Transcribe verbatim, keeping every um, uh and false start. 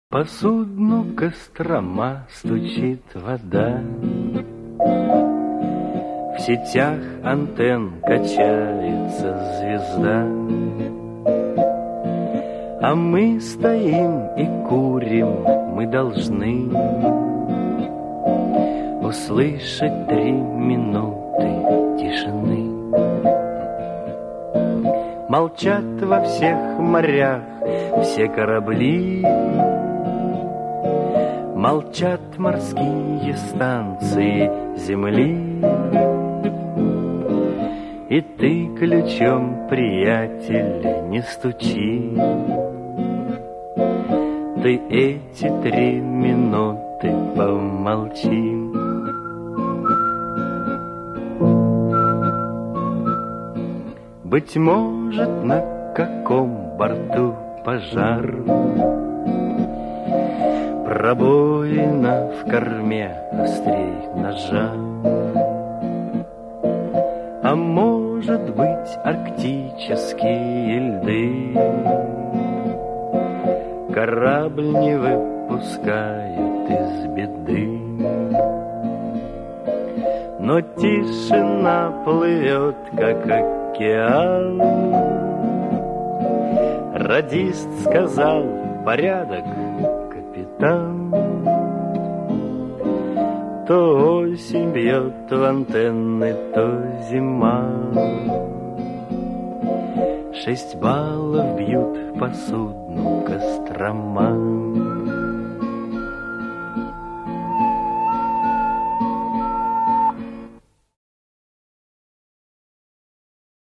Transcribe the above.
По судну Кострома стучит вода, в сетях антенн качается звезда, а мы стоим и курим, мы должны услышать три минуты тишины. Молчат во всех морях все корабли, молчат морские станции земли. И ты ключом, приятель, не стучи, ты эти три минуты помолчи. Быть может, на каком борту пожар, пробоина в корме острей ножа, а может быть, арктические льды корабль не выпускают из беды. Но тишина плывет, как океан. Радист сказал: порядок, капитан. То осень бьет в антенны, то зима. Шесть баллов бьют по судну Кострома.